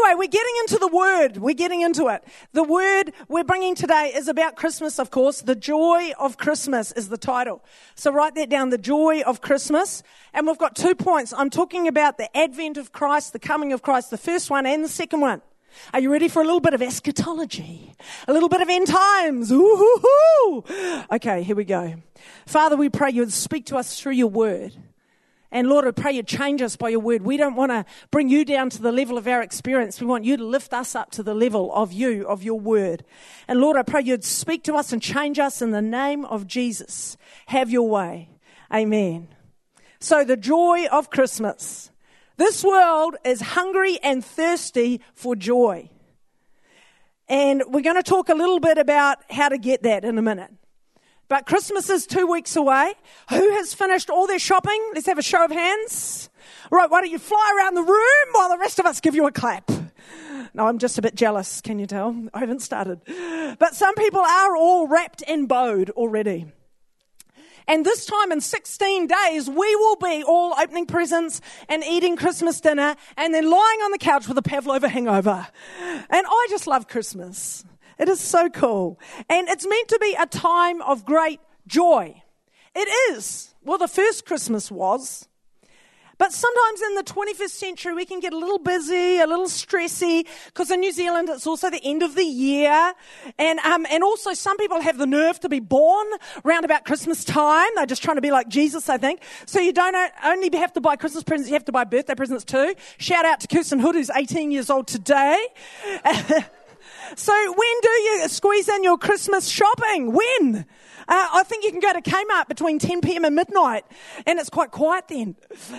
anyway, we're getting into the word. We're getting into it. The word we're bringing today is about Christmas, of course. The joy of Christmas is the title. So write that down, the joy of Christmas. And we've got 2 points. I'm talking about the advent of Christ, the coming of Christ, the first one and the second one. Are you ready for a little bit of eschatology? A little bit of end times? Ooh-hoo-hoo. Okay, here we go. Father, we pray you would speak to us through your word. And Lord, I pray you change us by your word. We don't want to bring you down to the level of our experience. We want you to lift us up to the level of you, of your word. And Lord, I pray you'd speak to us and change us in the name of Jesus. Have your way. Amen. So the joy of Christmas. This world is hungry and thirsty for joy. And we're going to talk a little bit about how to get that in a minute. But Christmas is 2 weeks away. Who has finished all their shopping? Let's have a show of hands. Right, why don't you fly around the room while the rest of us give you a clap? No, I'm just a bit jealous, can you tell? I haven't started. But some people are all wrapped and bowed already. And this time in 16 days, we will be all opening presents and eating Christmas dinner and then lying on the couch with a pavlova hangover. And I just love Christmas. It is so cool. And it's meant to be a time of great joy. It is. Well, the first Christmas was. But sometimes in the 21st century, we can get a little busy, a little stressy, because in New Zealand, it's also the end of the year. And also some people have the nerve to be born around about Christmas time. They're just trying to be like Jesus, I think. So you don't only have to buy Christmas presents, you have to buy birthday presents too. Shout out to Kirsten Hood, who's 18 years old today. So when do you squeeze in your Christmas shopping? When? I think you can go to Kmart between 10 p.m. and midnight, and it's quite quiet then.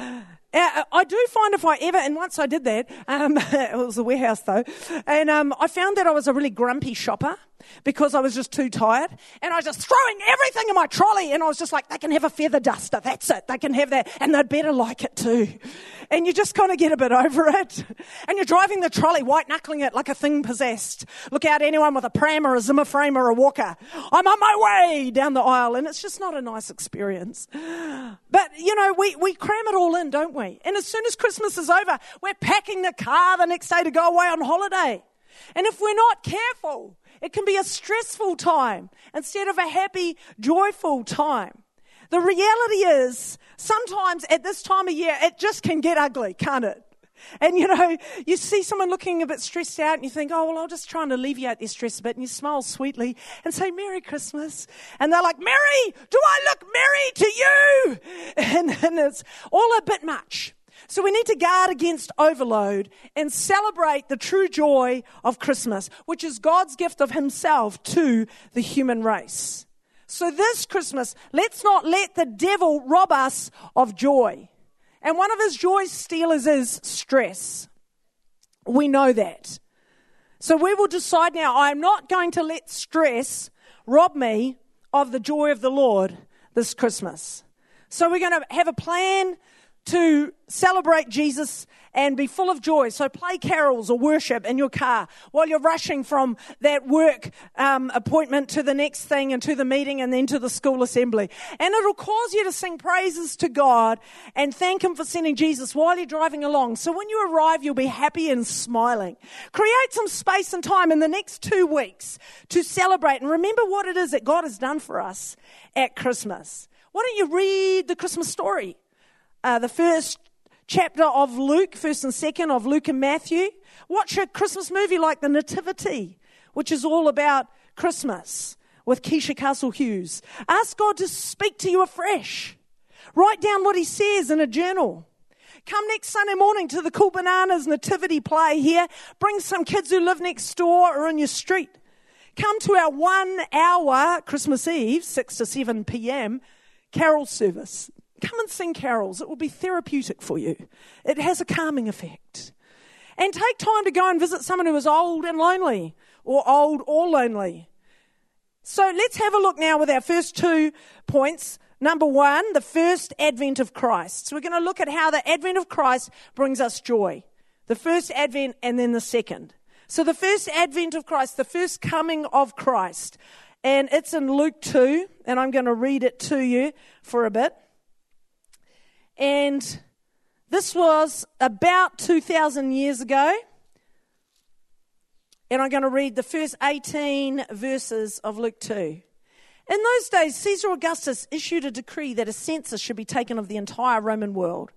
I do find if I ever, and once I did that, it was a warehouse though, and I found that I was a really grumpy shopper because I was just too tired, and I was just throwing everything in my trolley, and I was just like, they can have a feather duster, that's it, they can have that, and they'd better like it too. And you just kind of get a bit over it, and you're driving the trolley, white-knuckling it like a thing possessed. Look out, anyone with a pram or a Zimmer frame or a walker, I'm on my way down the aisle, and it's just not a nice experience. But, you know, we cram it all in, don't we? And as soon as Christmas is over, we're packing the car the next day to go away on holiday. And if we're not careful, it can be a stressful time instead of a happy, joyful time. The reality is, sometimes at this time of year, it just can get ugly, can't it? And, you know, you see someone looking a bit stressed out and you think, oh, well, I'll just try and alleviate their stress a bit. And you smile sweetly and say, Merry Christmas. And they're like, Merry, do I look merry to you? And it's all a bit much. So we need to guard against overload and celebrate the true joy of Christmas, which is God's gift of himself to the human race. So this Christmas, let's not let the devil rob us of joy. And one of his joy stealers is stress. We know that. So we will decide now, I'm not going to let stress rob me of the joy of the Lord this Christmas. So we're going to have a plan to celebrate Jesus and be full of joy. So play carols or worship in your car while you're rushing from that work appointment to the next thing and to the meeting and then to the school assembly. And it'll cause you to sing praises to God and thank him for sending Jesus while you're driving along. So when you arrive, you'll be happy and smiling. Create some space and time in the next 2 weeks to celebrate and remember what it is that God has done for us at Christmas. Why don't you read the Christmas story? The first chapter of Luke, first and second of Luke and Matthew. Watch a Christmas movie like The Nativity, which is all about Christmas with Keisha Castle Hughes. Ask God to speak to you afresh. Write down what he says in a journal. Come next Sunday morning to the Cool Bananas Nativity play here. Bring some kids who live next door or in your street. Come to our 1 hour Christmas Eve, 6 to 7 p.m. carol service. Come and sing carols. It will be therapeutic for you. It has a calming effect. And take time to go and visit someone who is old and lonely, or old or lonely. So let's have a look now with our first 2 points. Number 1, the first advent of Christ. So we're going to look at how the advent of Christ brings us joy. The first advent and then the second. So the first advent of Christ, the first coming of Christ. And it's in Luke 2, and I'm going to read it to you for a bit. And this was about 2,000 years ago. And I'm going to read the first 18 verses of Luke 2. In those days, Caesar Augustus issued a decree that a census should be taken of the entire Roman world.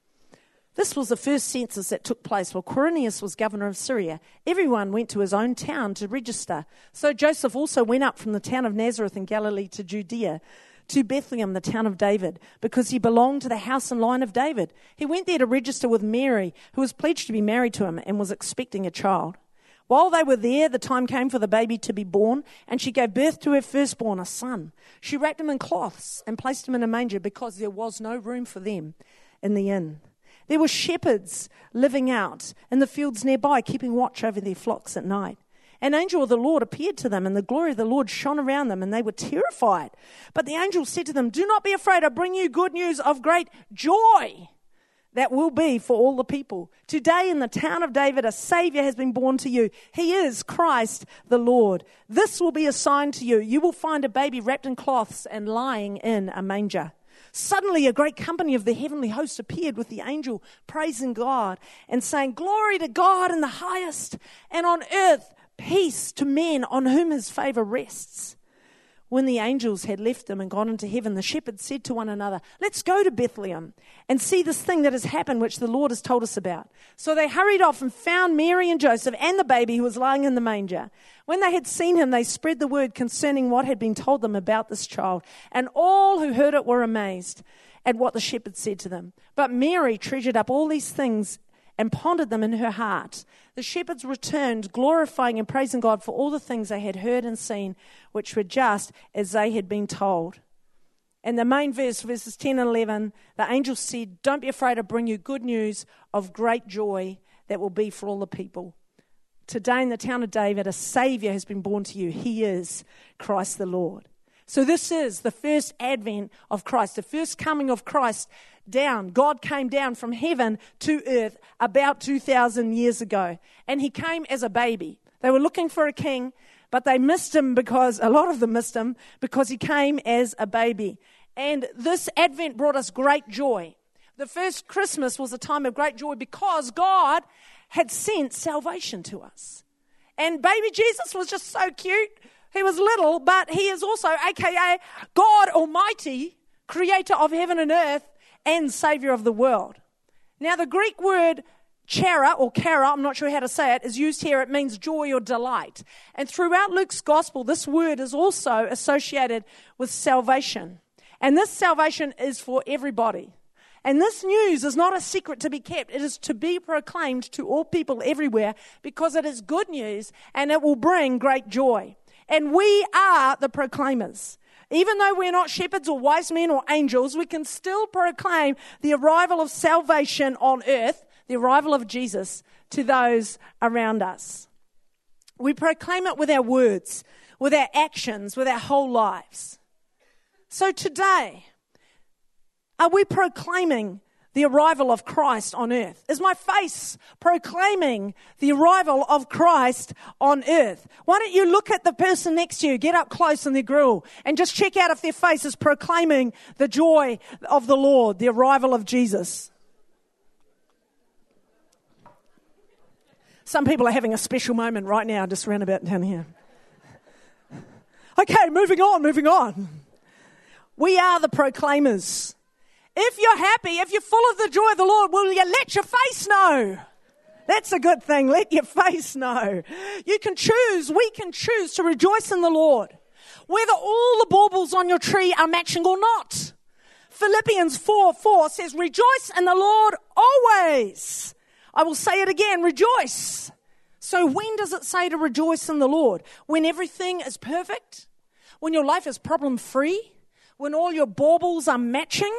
This was the first census that took place while Quirinius was governor of Syria. Everyone went to his own town to register. So Joseph also went up from the town of Nazareth in Galilee to Judea, to Bethlehem, the town of David, because he belonged to the house and line of David. He went there to register with Mary, who was pledged to be married to him and was expecting a child. While they were there, the time came for the baby to be born, and she gave birth to her firstborn, a son. She wrapped him in cloths and placed him in a manger because there was no room for them in the inn. There were shepherds living out in the fields nearby, keeping watch over their flocks at night. An angel of the Lord appeared to them, and the glory of the Lord shone around them, and they were terrified. But the angel said to them, "Do not be afraid, I bring you good news of great joy that will be for all the people. Today in the town of David, a Savior has been born to you. He is Christ the Lord. This will be a sign to you. You will find a baby wrapped in cloths and lying in a manger." Suddenly a great company of the heavenly host appeared with the angel, praising God and saying, "Glory to God in the highest, and on earth peace to men on whom his favor rests." When the angels had left them and gone into heaven, the shepherds said to one another, "Let's go to Bethlehem and see this thing that has happened, which the Lord has told us about." So they hurried off and found Mary and Joseph and the baby who was lying in the manger. When they had seen him, they spread the word concerning what had been told them about this child. And all who heard it were amazed at what the shepherds said to them. But Mary treasured up all these things and pondered them in her heart. The shepherds returned, glorifying and praising God for all the things they had heard and seen, which were just as they had been told. And the main verse, verses 10 and 11, the angel said, "Don't be afraid, I bring you good news of great joy that will be for all the people. Today in the town of David, a Savior has been born to you. He is Christ the Lord." So this is the first advent of Christ, the first coming of Christ down. God came down from heaven to earth about 2,000 years ago. And he came as a baby. They were looking for a king, but they missed him because, a lot of them missed him, because he came as a baby. And this advent brought us great joy. The first Christmas was a time of great joy because God had sent salvation to us. And baby Jesus was just so cute. He was little, but he is also, aka God Almighty, creator of heaven and earth and Savior of the world. Now the Greek word chara or kara, I'm not sure how to say it, is used here. It means joy or delight. And throughout Luke's gospel, this word is also associated with salvation. And this salvation is for everybody. And this news is not a secret to be kept. It is to be proclaimed to all people everywhere because it is good news and it will bring great joy. And we are the proclaimers. Even though we're not shepherds or wise men or angels, we can still proclaim the arrival of salvation on earth, the arrival of Jesus to those around us. We proclaim it with our words, with our actions, with our whole lives. So today, are we proclaiming the arrival of Christ on earth? Is my face proclaiming the arrival of Christ on earth? Why don't you look at the person next to you, get up close in their grill, and just check out if their face is proclaiming the joy of the Lord, the arrival of Jesus. Some people are having a special moment right now, just round about down here. Okay, moving on. We are the proclaimers. If you're happy, if you're full of the joy of the Lord, will you let your face know? That's a good thing. Let your face know. We can choose to rejoice in the Lord, whether all the baubles on your tree are matching or not. Philippians 4:4 says, "Rejoice in the Lord always." I will say it again, rejoice. So when does it say to rejoice in the Lord? When everything is perfect? When your life is problem-free? When all your baubles are matching?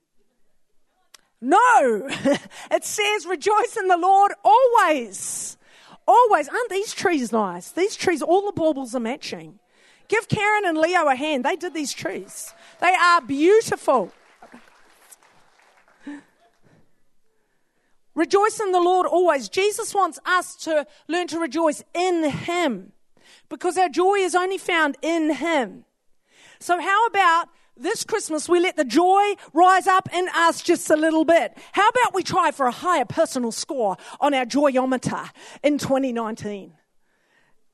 No, it says rejoice in the Lord always. Always. Aren't these trees nice? These trees, all the baubles are matching. Give Karen and Leo a hand. They did these trees. They are beautiful. Rejoice in the Lord always. Jesus wants us to learn to rejoice in Him because our joy is only found in Him. So how about this Christmas we let the joy rise up in us just a little bit? How about we try for a higher personal score on our joyometer in 2019?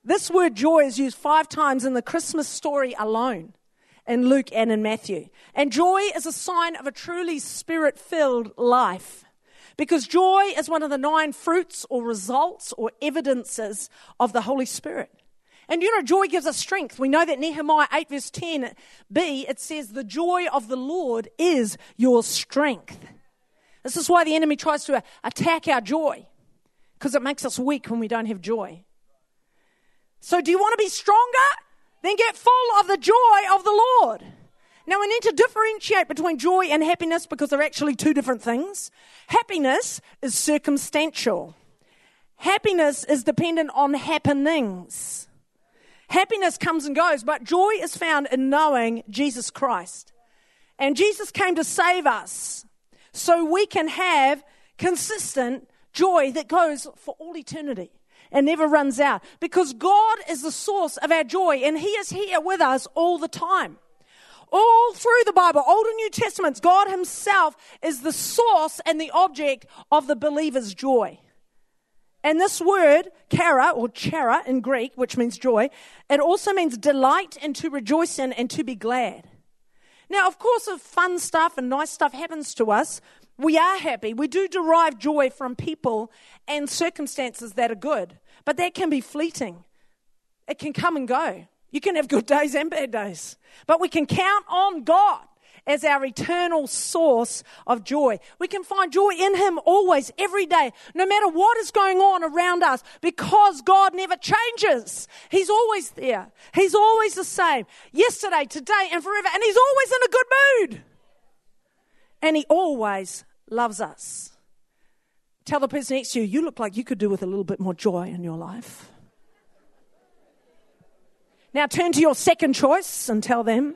This word joy is used 5 times in the Christmas story alone, in Luke and in Matthew. And joy is a sign of a truly spirit-filled life, because joy is one of the 9 fruits or results or evidences of the Holy Spirit. And joy gives us strength. We know that Nehemiah 8 verse 10b, it says, the joy of the Lord is your strength. This is why the enemy tries to attack our joy, because it makes us weak when we don't have joy. So do you want to be stronger? Then get full of the joy of the Lord. Now we need to differentiate between joy and happiness, because they're actually 2 different things. Happiness is circumstantial. Happiness is dependent on happenings. Happiness comes and goes, but joy is found in knowing Jesus Christ. And Jesus came to save us so we can have consistent joy that goes for all eternity and never runs out. Because God is the source of our joy, and He is here with us all the time. All through the Bible, Old and New Testaments, God Himself is the source and the object of the believer's joy. And this word, chara or chara in Greek, which means joy, it also means delight and to rejoice in and to be glad. Now, of course, if fun stuff and nice stuff happens to us, we are happy. We do derive joy from people and circumstances that are good, but that can be fleeting. It can come and go. You can have good days and bad days, but we can count on God as our eternal source of joy. We can find joy in Him always, every day, no matter what is going on around us, because God never changes. He's always there. He's always the same, yesterday, today, and forever, and He's always in a good mood. And He always loves us. Tell the person next to you, you look like you could do with a little bit more joy in your life. Now turn to your second choice and tell them,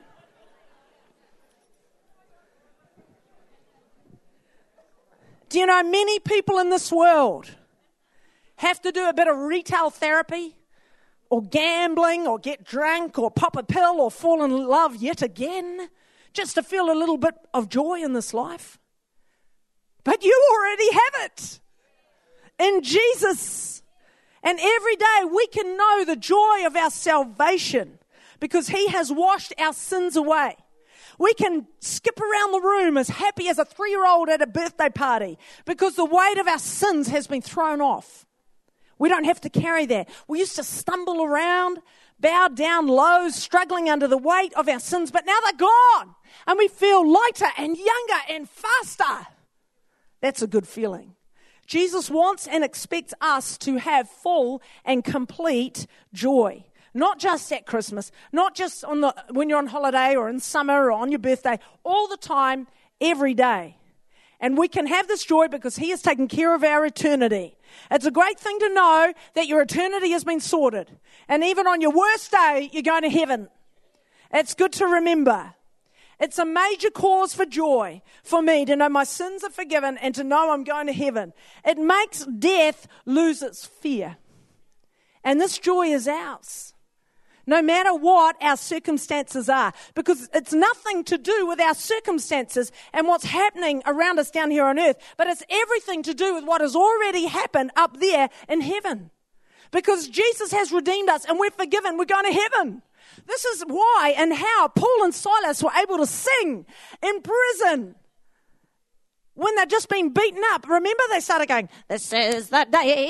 do you know many people in this world have to do a bit of retail therapy or gambling or get drunk or pop a pill or fall in love yet again just to feel a little bit of joy in this life? But you already have it in Jesus. And every day we can know the joy of our salvation because He has washed our sins away. We can skip around the room as happy as a 3-year-old at a birthday party because the weight of our sins has been thrown off. We don't have to carry that. We used to stumble around, bowed down low, struggling under the weight of our sins, but now they're gone and we feel lighter and younger and faster. That's a good feeling. Jesus wants and expects us to have full and complete joy. Not just at Christmas, not just when you're on holiday or in summer or on your birthday, all the time, every day. And we can have this joy because He has taken care of our eternity. It's a great thing to know that your eternity has been sorted. And even on your worst day, you're going to heaven. It's good to remember. It's a major cause for joy for me to know my sins are forgiven and to know I'm going to heaven. It makes death lose its fear. And this joy is ours, no matter what our circumstances are, because it's nothing to do with our circumstances and what's happening around us down here on earth, but it's everything to do with what has already happened up there in heaven. Because Jesus has redeemed us and we're forgiven, we're going to heaven. This is why and how Paul and Silas were able to sing in prison when they'd just been beaten up. Remember, they started going, this is the day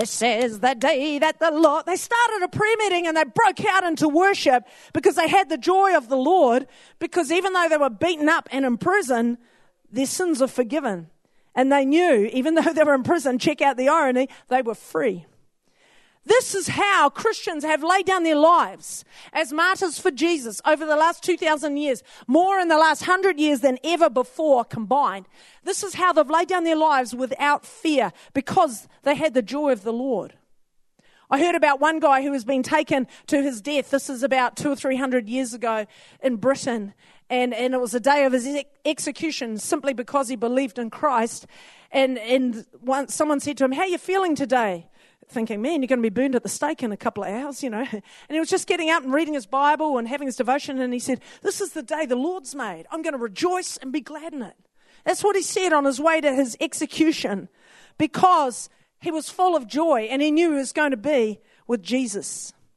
that the Lord... They started a prayer meeting and they broke out into worship because they had the joy of the Lord, because even though they were beaten up and in prison, their sins are forgiven. And they knew, even though they were in prison, check out the irony, they were free. This is how Christians have laid down their lives as martyrs for Jesus over the last 2,000 years, more in the last 100 years than ever before combined. This is how they've laid down their lives without fear because they had the joy of the Lord. I heard about one guy who has been taken to his death. This is about 200 or 300 years ago in Britain. And it was the day of his execution simply because he believed in Christ. And someone said to him, how are you feeling today? Thinking, man, you're going to be burned at the stake in a couple of hours, you know. And he was just getting up and reading his Bible and having his devotion. And he said, this is the day the Lord's made. I'm going to rejoice and be glad in it. That's what he said on his way to his execution, because he was full of joy and he knew he was going to be with Jesus.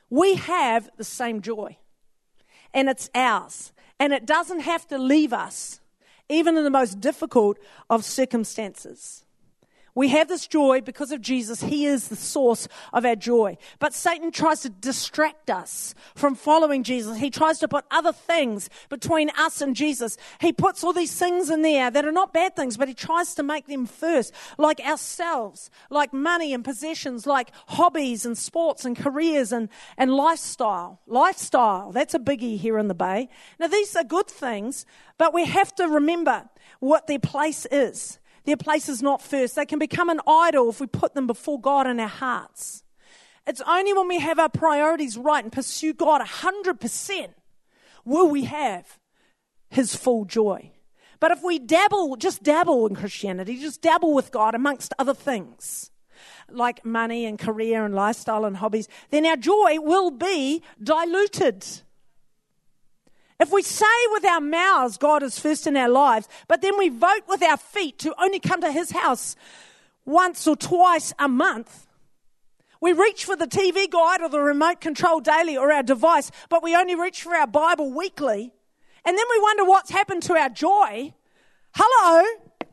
We have the same joy, and it's ours, and it doesn't have to leave us, even in the most difficult of circumstances. We have this joy because of Jesus. He is the source of our joy. But Satan tries to distract us from following Jesus. He tries to put other things between us and Jesus. He puts all these things in there that are not bad things, but he tries to make them first, like ourselves, like money and possessions, like hobbies and sports and careers and lifestyle. Lifestyle, that's a biggie here in the Bay. Now, these are good things, but we have to remember what their place is. Their place is not first. They can become an idol if we put them before God in our hearts. It's only when we have our priorities right and pursue God 100% will we have his full joy. But if we just dabble in Christianity, just dabble with God amongst other things, like money and career and lifestyle and hobbies, then our joy will be diluted. If we say with our mouths God is first in our lives, but then we vote with our feet to only come to his house once or twice a month, we reach for the TV guide or the remote control daily or our device, but we only reach for our Bible weekly, and then we wonder what's happened to our joy. Hello?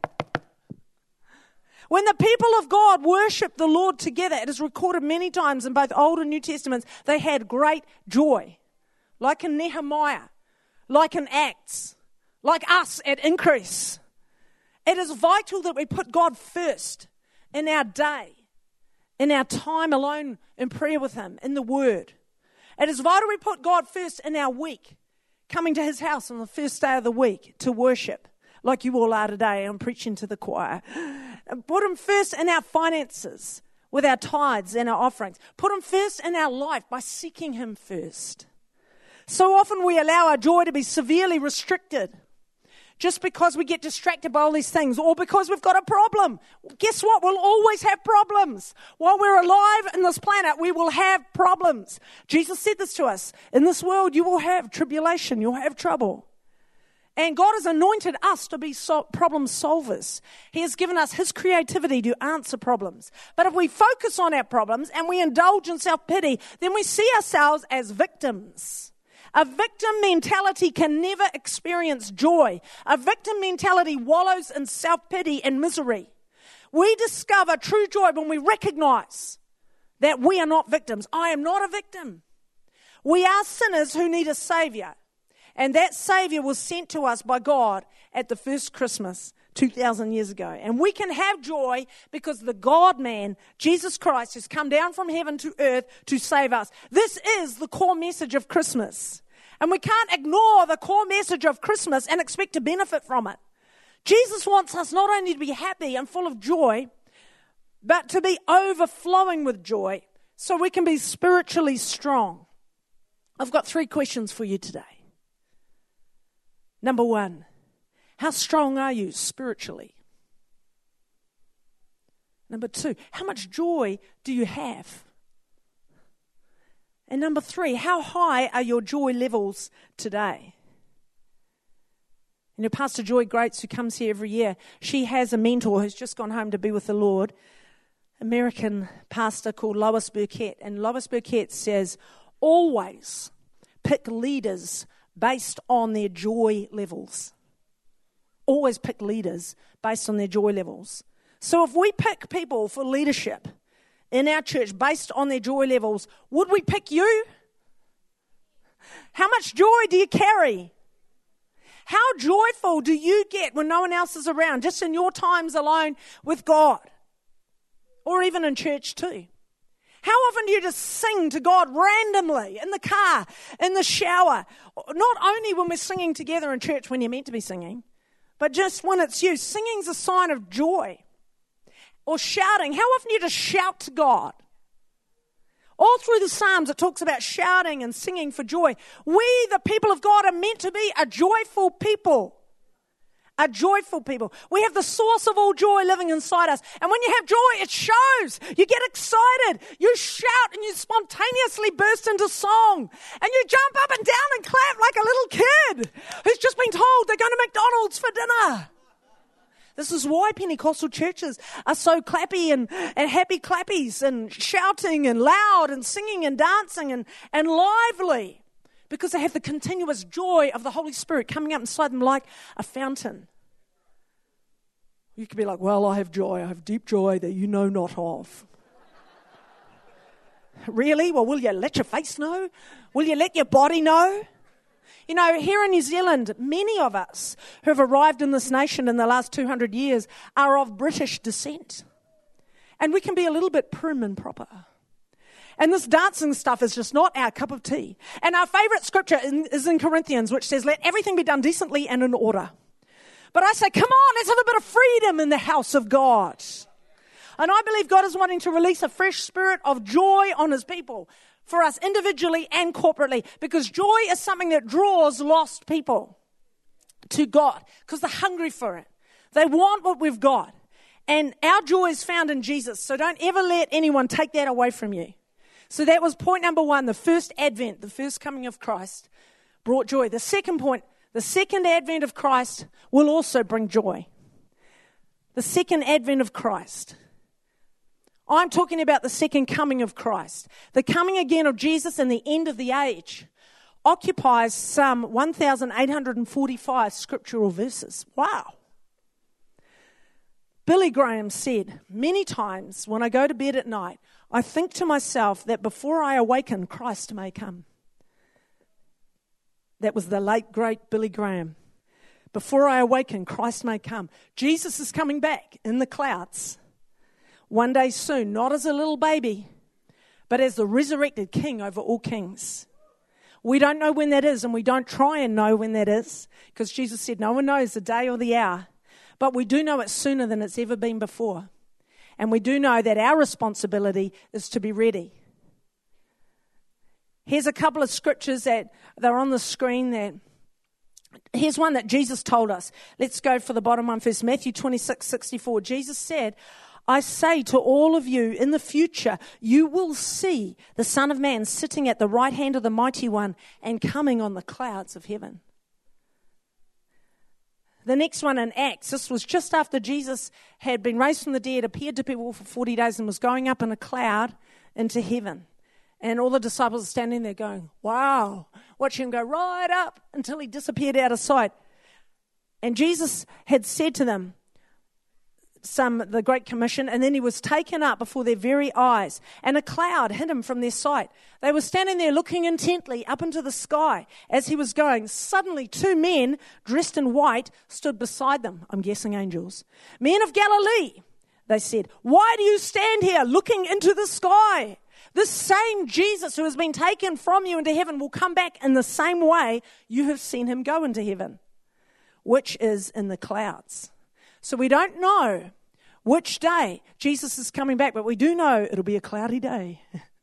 When the people of God worshiped the Lord together, it is recorded many times in both Old and New Testaments, they had great joy, like in Nehemiah, like in Acts, like us at Increase. It is vital that we put God first in our day, in our time alone in prayer with him, in the Word. It is vital we put God first in our week, coming to his house on the first day of the week to worship, like you all are today. I'm preaching to the choir. Put him first in our finances, with our tithes and our offerings. Put him first in our life by seeking him first. So often we allow our joy to be severely restricted just because we get distracted by all these things or because we've got a problem. Guess what? We'll always have problems. While we're alive in this planet, we will have problems. Jesus said this to us. In this world, you will have tribulation. You'll have trouble. And God has anointed us to be problem solvers. He has given us his creativity to answer problems. But if we focus on our problems and we indulge in self-pity, then we see ourselves as victims. A victim mentality can never experience joy. A victim mentality wallows in self-pity and misery. We discover true joy when we recognize that we are not victims. I am not a victim. We are sinners who need a Savior. And that Savior was sent to us by God at the first Christmas 2,000 years ago. And we can have joy because the God-man, Jesus Christ, has come down from heaven to earth to save us. This is the core message of Christmas. And we can't ignore the core message of Christmas and expect to benefit from it. Jesus wants us not only to be happy and full of joy, but to be overflowing with joy so we can be spiritually strong. I've got 3 questions for you today. Number 1, how strong are you spiritually? Number 2, how much joy do you have? And number 3, how high are your joy levels today? You know, Pastor Joy Greats, who comes here every year, she has a mentor who's just gone home to be with the Lord, American pastor called Lois Burkett. And Lois Burkett says, always pick leaders based on their joy levels. Always pick leaders based on their joy levels. So if we pick people for leadership in our church based on their joy levels, would we pick you? How much joy do you carry? How joyful do you get when no one else is around, just in your times alone with God? Or even in church too. How often do you just sing to God randomly, in the car, in the shower? Not only when we're singing together in church when you're meant to be singing, but just when it's you. Singing's a sign of joy. Or shouting. How often do you just shout to God? All through the Psalms it talks about shouting and singing for joy. We, the people of God, are meant to be a joyful people. A joyful people. We have the source of all joy living inside us. And when you have joy, it shows. You get excited. You shout and you spontaneously burst into song. And you jump up and down and clap like a little kid who's just been told they're going to McDonald's for dinner. This is why Pentecostal churches are so clappy and happy clappies and shouting and loud and singing and dancing and lively. Because they have the continuous joy of the Holy Spirit coming up inside them like a fountain. You could be like, well, I have joy. I have deep joy that you know not of. Really? Well, will you let your face know? Will you let your body know? You know, here in New Zealand, many of us who have arrived in this nation in the last 200 years are of British descent. And we can be a little bit prim and proper. And this dancing stuff is just not our cup of tea. And our favourite scripture is in Corinthians, which says, let everything be done decently and in order. But I say, come on, let's have a bit of freedom in the house of God. And I believe God is wanting to release a fresh spirit of joy on his people, for us individually and corporately, because joy is something that draws lost people to God, because they're hungry for it. They want what we've got. And our joy is found in Jesus, so don't ever let anyone take that away from you. So that was point number one, the first advent, the first coming of Christ brought joy. The second point, the second advent of Christ will also bring joy. The second advent of Christ. I'm talking about the second coming of Christ. The coming again of Jesus and the end of the age occupies some 1,845 scriptural verses. Wow. Billy Graham said, many times when I go to bed at night, I think to myself that before I awaken, Christ may come. That was the late, great Billy Graham. Before I awaken, Christ may come. Jesus is coming back in the clouds. One day soon, not as a little baby, but as the resurrected King over all kings. We don't know when that is, and we don't try and know when that is, because Jesus said no one knows the day or the hour, but we do know it sooner than it's ever been before. And we do know that our responsibility is to be ready. Here's a couple of scriptures that are on the screen. Here's one that Jesus told us. Let's go for the bottom one first. Matthew 26:64. Jesus said, I say to all of you, in the future, you will see the Son of Man sitting at the right hand of the Mighty One and coming on the clouds of heaven. The next one in Acts, this was just after Jesus had been raised from the dead, appeared to people for 40 days and was going up in a cloud into heaven. And all the disciples are standing there going, wow, watching him go right up until he disappeared out of sight. And Jesus had said to them, the Great Commission, and then he was taken up before their very eyes, and a cloud hid him from their sight. They were standing there looking intently up into the sky as he was going. Suddenly, two men dressed in white stood beside them. I'm guessing angels. Men of Galilee, they said, why do you stand here looking into the sky? This same Jesus who has been taken from you into heaven will come back in the same way you have seen him go into heaven, which is in the clouds. So we don't know which day Jesus is coming back, but we do know it'll be a cloudy day.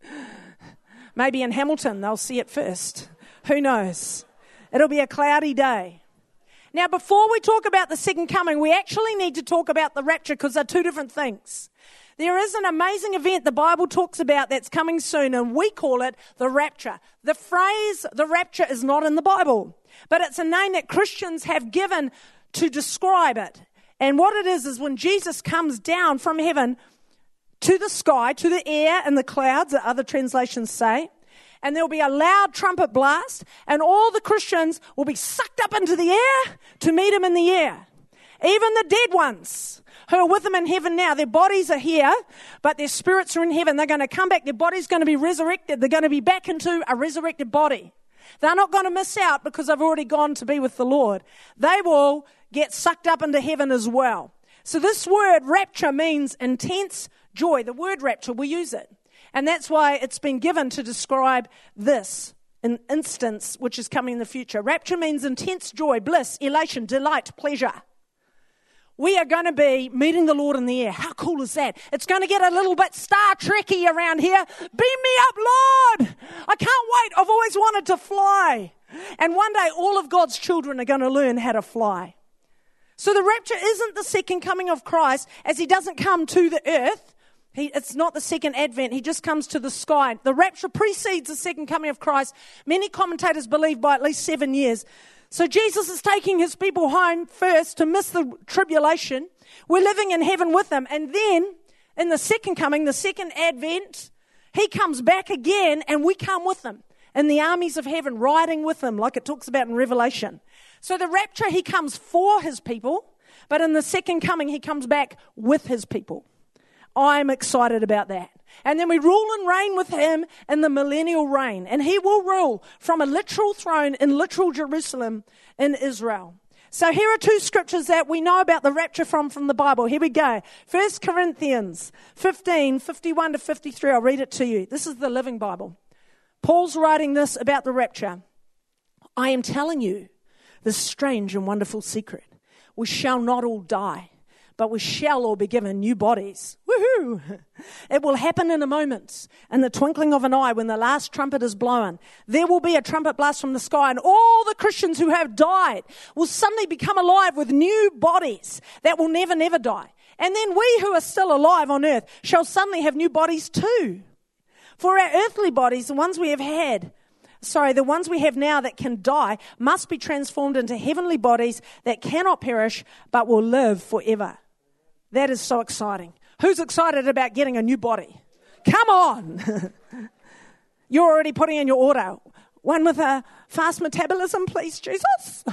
Maybe in Hamilton they'll see it first. Who knows? It'll be a cloudy day. Now, before we talk about the second coming, we actually need to talk about the rapture, because they're two different things. There is an amazing event the Bible talks about that's coming soon, and we call it the rapture. The phrase, the rapture, is not in the Bible, but it's a name that Christians have given to describe it. And what it is when Jesus comes down from heaven to the sky, to the air and the clouds, that other translations say, and there'll be a loud trumpet blast, and all the Christians will be sucked up into the air to meet him in the air. Even the dead ones who are with him in heaven now, their bodies are here, but their spirits are in heaven. They're going to come back. Their body's going to be resurrected. They're going to be back into a resurrected body. They're not going to miss out because they've already gone to be with the Lord. They will get sucked up into heaven as well. So this word rapture means intense joy. The word rapture, we use it. And that's why it's been given to describe this an instance which is coming in the future. Rapture means intense joy, bliss, elation, delight, pleasure. We are going to be meeting the Lord in the air. How cool is that? It's going to get a little bit Star Trek-y around here. Beam me up, Lord! I can't wait. I've always wanted to fly. And one day all of God's children are going to learn how to fly. So the rapture isn't the second coming of Christ, as he doesn't come to the earth. It's not the second advent. He just comes to the sky. The rapture precedes the second coming of Christ. Many commentators believe by at least 7 years. So Jesus is taking his people home first to miss the tribulation. We're living in heaven with him. And then in the second coming, the second advent, he comes back again and we come with him in the armies of heaven, riding with him like it talks about in Revelation. So the rapture, he comes for his people, but in the second coming, he comes back with his people. I'm excited about that. And then we rule and reign with him in the millennial reign. And he will rule from a literal throne in literal Jerusalem in Israel. So here are two scriptures that we know about the rapture from the Bible. Here we go. 1 Corinthians 15, 51 to 53. I'll read it to you. This is the Living Bible. Paul's writing this about the rapture. I am telling you this strange and wonderful secret. We shall not all die, but we shall all be given new bodies. Woohoo! It will happen in a moment, in the twinkling of an eye, when the last trumpet is blown. There will be a trumpet blast from the sky, and all the Christians who have died will suddenly become alive with new bodies that will never, never die. And then we who are still alive on earth shall suddenly have new bodies too. For our earthly bodies, the ones we have now that can die, must be transformed into heavenly bodies that cannot perish, but will live forever. That is so exciting. Who's excited about getting a new body? Come on. You're already putting in your order. One with a fast metabolism, please, Jesus.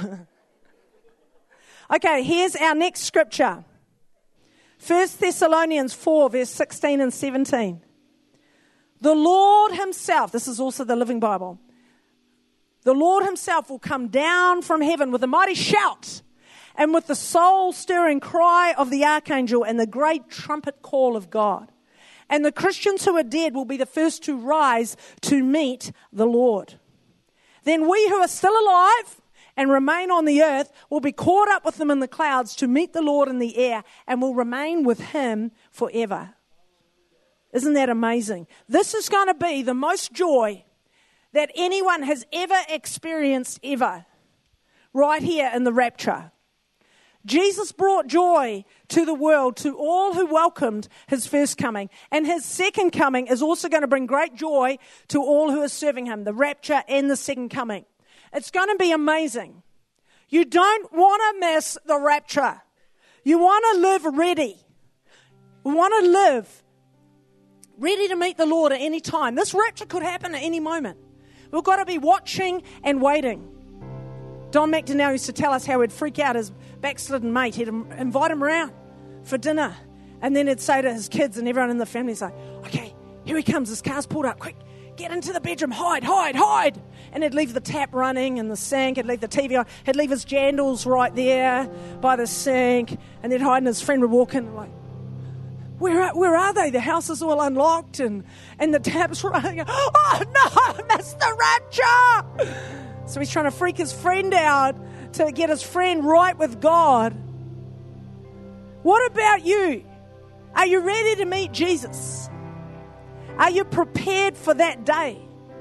Okay, here's our next scripture. 1 Thessalonians 4, verse 16 and 17. The Lord himself, this is also the Living Bible, the Lord himself will come down from heaven with a mighty shout, and with the soul-stirring cry of the archangel and the great trumpet call of God. And the Christians who are dead will be the first to rise to meet the Lord. Then we who are still alive and remain on the earth will be caught up with them in the clouds to meet the Lord in the air, and will remain with him forever. Isn't that amazing? This is going to be the most joy that anyone has ever experienced ever, right here in the rapture. Jesus brought joy to the world, to all who welcomed his first coming. And his second coming is also going to bring great joy to all who are serving him, the rapture and the second coming. It's going to be amazing. You don't want to miss the rapture. You want to live ready. You want to live ready to meet the Lord at any time. This rapture could happen at any moment. We've got to be watching and waiting. Don McDonnell used to tell us how he'd freak out his backslidden mate. He'd invite him around for dinner. And then he'd say to his kids and everyone in the family, say, okay, here he comes. His car's pulled up. Quick, get into the bedroom. Hide, hide, hide. And he'd leave the tap running and the sink. He'd leave the TV on. He'd leave his jandals right there by the sink. And then hide, and his friend would walk in and like, where are they? The house is all unlocked and the tap's running. Oh, no, I missed the rapture. So he's trying to freak his friend out to get his friend right with God. What about you? Are you ready to meet Jesus? Are you prepared for that day?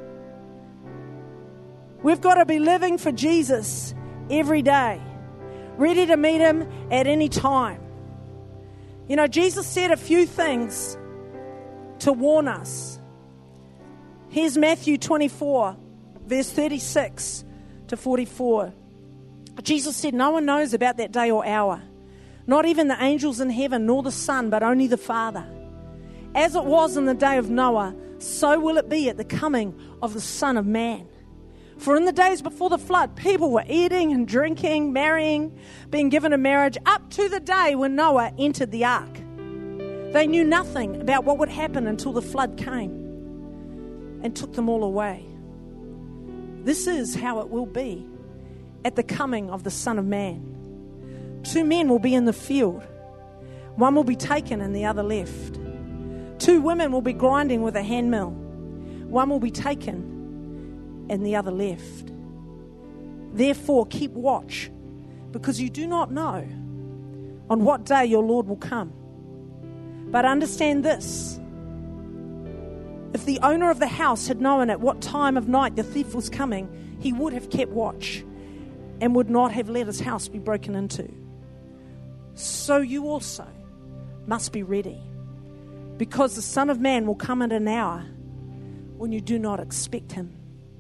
We've got to be living for Jesus every day, ready to meet him at any time. You know, Jesus said a few things to warn us. Here's Matthew 24, verse 36 to 44. Jesus said, no one knows about that day or hour, not even the angels in heaven, nor the Son, but only the Father. As it was in the day of Noah, so will it be at the coming of the Son of Man. For in the days before the flood, people were eating and drinking, marrying, being given in marriage, up to the day when Noah entered the ark. They knew nothing about what would happen until the flood came and took them all away. This is how it will be at the coming of the Son of Man. 2 men will be in the field. One will be taken and the other left. 2 women will be grinding with a handmill. One will be taken and the other left. Therefore, keep watch, because you do not know on what day your Lord will come. But understand this: if the owner of the house had known at what time of night the thief was coming, he would have kept watch and would not have let his house be broken into. So you also must be ready, because the Son of Man will come at an hour when you do not expect him.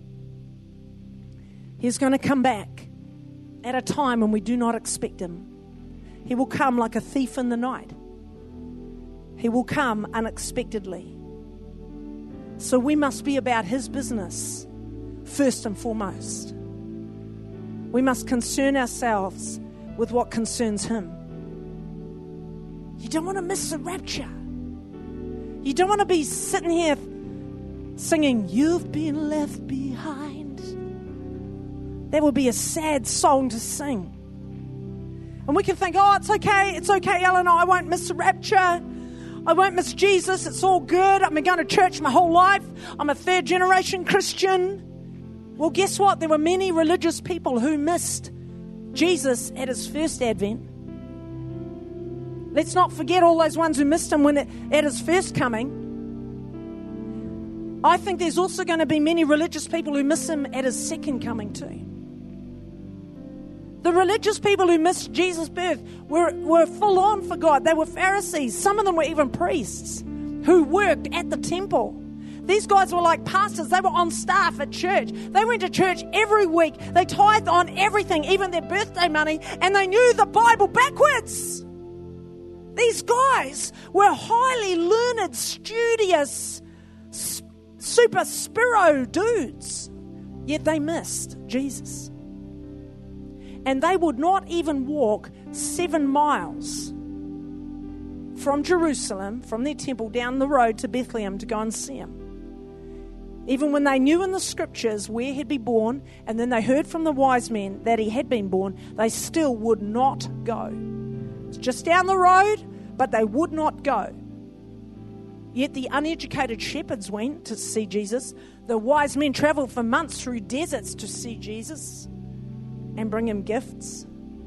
He's going to come back at a time when we do not expect him. He will come like a thief in the night. He will come unexpectedly. So we must be about his business first and foremost. We must concern ourselves with what concerns him. You don't want to miss the rapture. You don't want to be sitting here singing, "You've been left behind." That would be a sad song to sing. And we can think, "Oh, it's okay, Eleanor, I won't miss the rapture. I won't miss Jesus, it's all good. I've been going to church my whole life. I'm a third generation Christian." Well, guess what? There were many religious people who missed Jesus at his first advent. Let's not forget all those ones who missed him at his first coming. I think there's also going to be many religious people who miss him at his second coming too. The religious people who missed Jesus' birth were full on for God. They were Pharisees. Some of them were even priests who worked at the temple. These guys were like pastors. They were on staff at church. They went to church every week. They tithed on everything, even their birthday money, and they knew the Bible backwards. These guys were highly learned, studious, super spiro dudes. Yet they missed Jesus. And they would not even walk 7 miles from Jerusalem, from their temple, down the road to Bethlehem to go and see him. Even when they knew in the scriptures where he'd be born, and then they heard from the wise men that he had been born, they still would not go. It's just down the road, but they would not go. Yet the uneducated shepherds went to see Jesus. The wise men traveled for months through deserts to see Jesus and bring him gifts.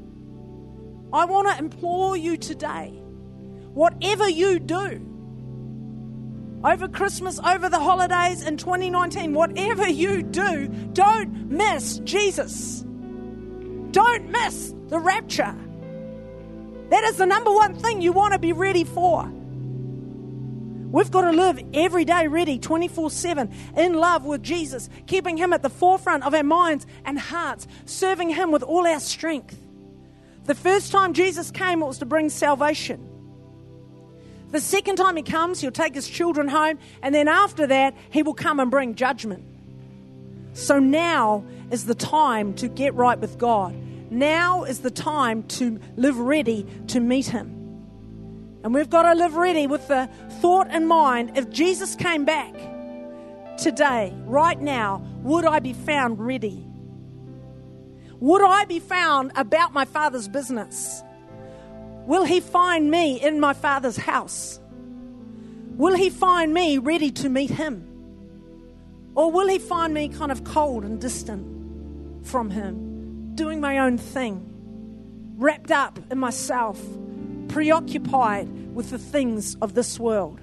I want to implore you today, whatever you do, over Christmas, over the holidays in 2019, whatever you do, don't miss Jesus. Don't miss the rapture. That is the number one thing you want to be ready for. We've got to live every day ready, 24/7, in love with Jesus, keeping him at the forefront of our minds and hearts, serving him with all our strength. The first time Jesus came, it was to bring salvation. The second time he comes, he'll take his children home, and then after that, he will come and bring judgment. So now is the time to get right with God. Now is the time to live ready to meet him. And we've got to live ready with the thought in mind, if Jesus came back today, right now, would I be found ready? Would I be found about my Father's business? Will he find me in my Father's house? Will he find me ready to meet him? Or will he find me kind of cold and distant from him, doing my own thing, wrapped up in myself, preoccupied with the things of this world?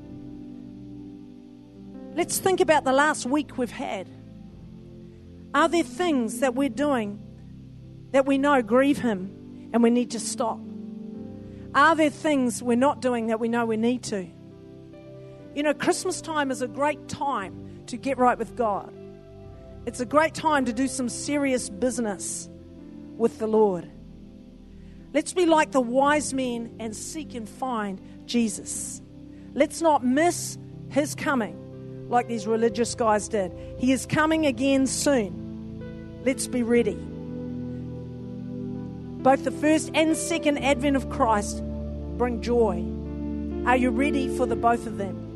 Let's think about the last week we've had. Are there things that we're doing that we know grieve him and we need to stop? Are there things we're not doing that we know we need to? You know, Christmas time is a great time to get right with God. It's a great time to do some serious business with the Lord. Let's be like the wise men and seek and find Jesus. Let's not miss his coming like these religious guys did. He is coming again soon. Let's be ready. Both the first and second advent of Christ bring joy. Are you ready for the both of them?